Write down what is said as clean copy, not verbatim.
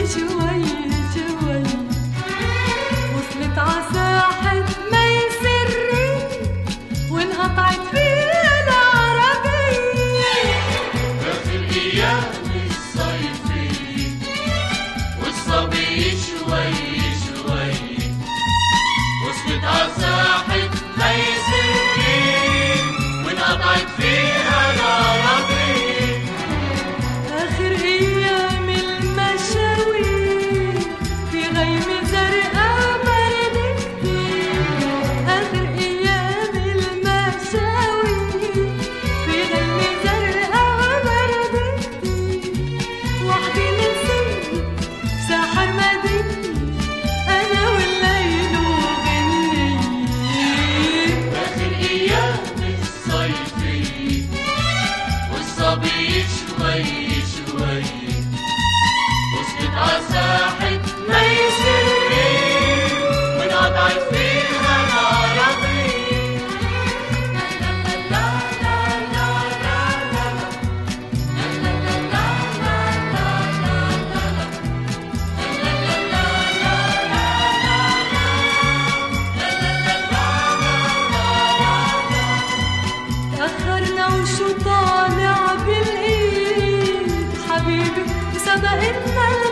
شوي شوي وصلت عساحة مي سري وانقطعت فيها العربية. آخر أيام الصيفية والصبي شوي شوي وصلت عساحة مي سري وانقطعت فيها العربية. آخر أيام المشاوير في غيم زرقاء برد كتير. آخر أيام المشاوير في غيم زرقاء برد كتير. وحدي نسيت ساحر مديني أنا والليل وغنية. آخر أيام الصيفية والصبي شوي شوي وصلت عساحة مي سري وانقطعت فيها العربية. تأخرنا وشو طالع بالإيد حبيبي سبقتنا